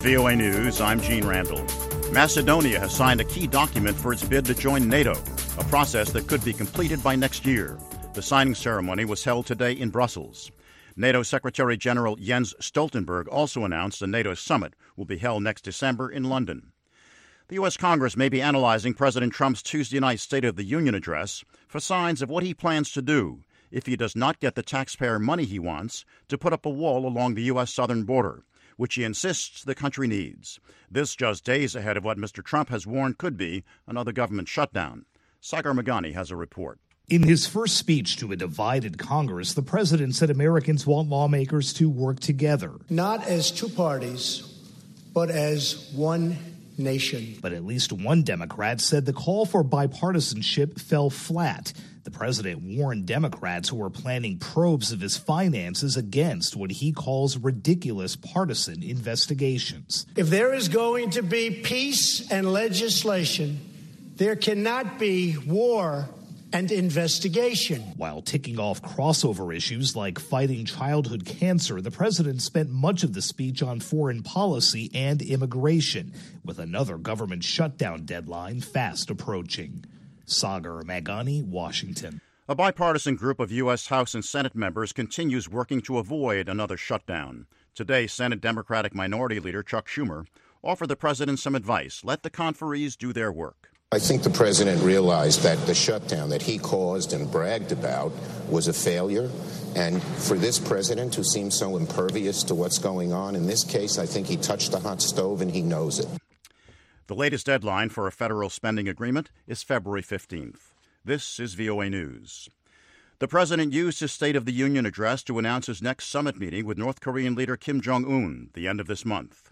VOA News, I'm Gene Randall. Macedonia has signed a key document for its bid to join NATO, a process that could be completed by next year. The signing ceremony was held today in Brussels. NATO Secretary General Jens Stoltenberg also announced a NATO summit will be held next December in London. The U.S. Congress may be analyzing President Trump's Tuesday night State of the Union address for signs of what he plans to do if he does not get the taxpayer money he wants to put up a wall along the U.S. southern border, which he insists the country needs. This just days ahead of what Mr. Trump has warned could be another government shutdown. Sagar Meghani has a report. In his first speech to a divided Congress, the president said Americans want lawmakers to work together. Not as two parties, but as one nation. But at least one Democrat said the call for bipartisanship fell flat. The president warned Democrats who were planning probes of his finances against what he calls ridiculous partisan investigations. If there is going to be peace and legislation, there cannot be war and investigation. While ticking off crossover issues like fighting childhood cancer, the president spent much of the speech on foreign policy and immigration, with another government shutdown deadline fast approaching. Sagar Meghani, Washington. A bipartisan group of U.S. House and Senate members continues working to avoid another shutdown. Today, Senate Democratic Minority Leader Chuck Schumer offered the president some advice. Let the conferees do their work. I think the president realized that the shutdown that he caused and bragged about was a failure. And for this president, who seems so impervious to what's going on, in this case, I think he touched the hot stove and he knows it. The latest deadline for a federal spending agreement is February 15th. This is VOA News. The president used his State of the Union address to announce his next summit meeting with North Korean leader Kim Jong-un the end of this month.